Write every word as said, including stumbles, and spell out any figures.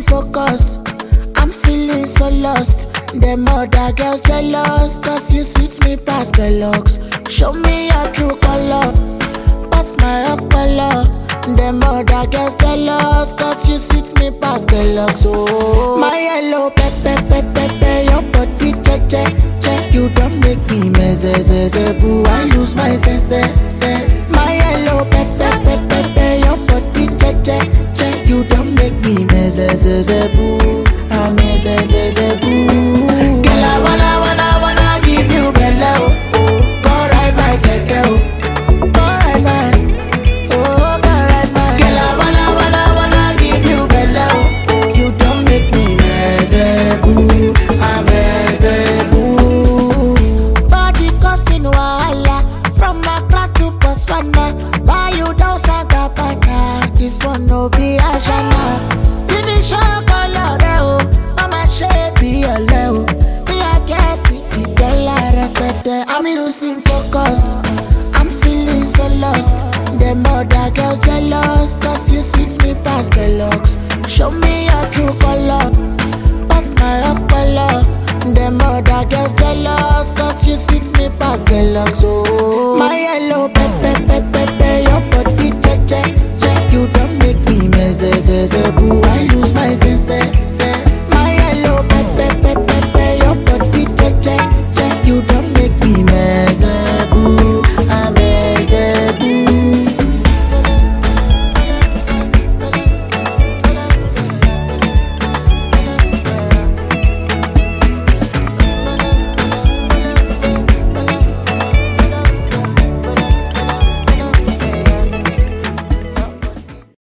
focus. I'm feeling so lost. Them other girls jealous, cause you sweet me past the looks. Show me your true color, pass my color. Them other girls jealous, cause you sweet me past the looks. Oh, my yellow pepe pepe pepe, your body che che che. You don't make me meze ze ze boo, I lose my sense sense. My yellow pepe pepe pepe, your body che che che. You don't make me meze ze ze boo, I meze ze ze boo. Girl, I wanna wanna wanna give you bello. Go ride my keke, oh. Go ride my, oh, go ride my. Girl, I wanna wanna wanna give you bello. You don't make me meze boo, I meze boo. Body causing wahala from Accra to Botswana. Why you down Sagabana? This one no be Ashana. Finish your color, oh. Mama shape be a level. Me I get it, it tell I repeat it. I'm losing focus. I'm feeling so lost. Them other girls jealous, cause you sweet me past the looks. Show me your true color, pass my color. Them other girls jealous, cause you sweet me past the looks. Oh, my yellow pepe pepe pepe, your body che che che. You don't make me meze ze ze boo,